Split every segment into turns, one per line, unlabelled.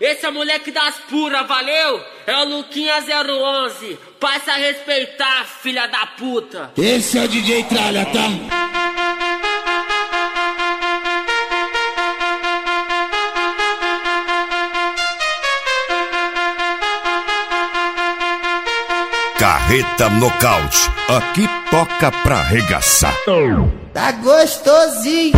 Esse é o moleque das puras, valeu? É o Luquinha 011. Passa a respeitar, filha da puta.
Esse é o DJ Tralha, tá?
Carreta Nocaute, aqui toca pra arregaçar.
Tá gostosinho.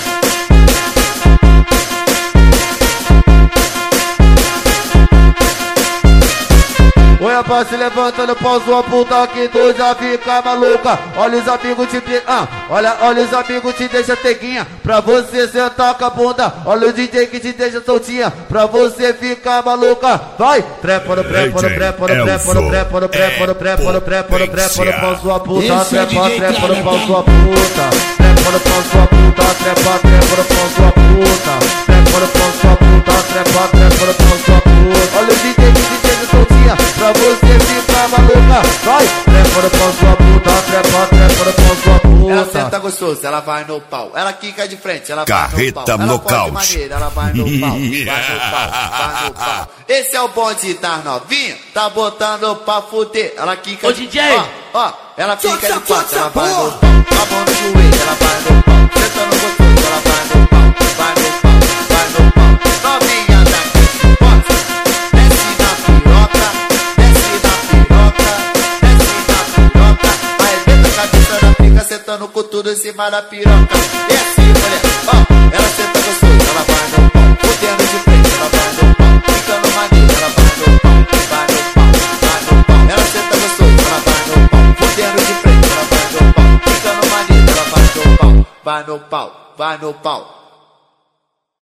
Oi, rapaz, se levantando, pausa a puta que tu já fica maluca. Olha os amigos te olha os amigos te deixa teguinha pra você sentar com a bunda. Olha o DJ que te deixa soltinha pra você ficar maluca. Vai, trepa no trepa no trepa no trepa no trepa no trepa no trepa no trepa no trepa no pau sua puta. Trepa, trepa no pau sua puta. Trepa no pau sua puta. Trepa, trepa no pau sua puta. Trepa no pau sua puta. Trepa, trepa no pau sua puta. Olha o DJ que te deixa soltinha pra você ficar maluca. Vai, trepa no pau sua puta. Trepa, trepa no pau sua puta.
Ela senta gostoso, ela vai no pau. Ela quica de frente, ela
Carreta
vai no pau. Ela
Nocaute.
maneira, ela vai no pau, vai no pau, vai no pau. Esse é o bonde das novinha, tá botando pra fuder. Ela quica
Ô,
de
DJ.
Ó, ela fica de quatro, ela vai no pau. A mão no joelho, ela vai no pau. Sentando gostoso, ela vai no pau, vai no pau, vai no pau. Novinha daqui, bota. Desce na piroca, desce na piroca, desce na piroca. Vai dentro da cabeça da pica, sentando com tudo em cima da piroca. E assim, mulher, ó, ela senta gostoso, ela vai no pau. Fudendo de frente, ela vai no pau. Ficando maneira, ela vai no pau, vai no pau, vai no pau. Ela senta gostoso, ela vai no pau. Fudendo de frente, ela vai no pau. Ficando maneira, ela vai no pau, vai no pau, vai no pau.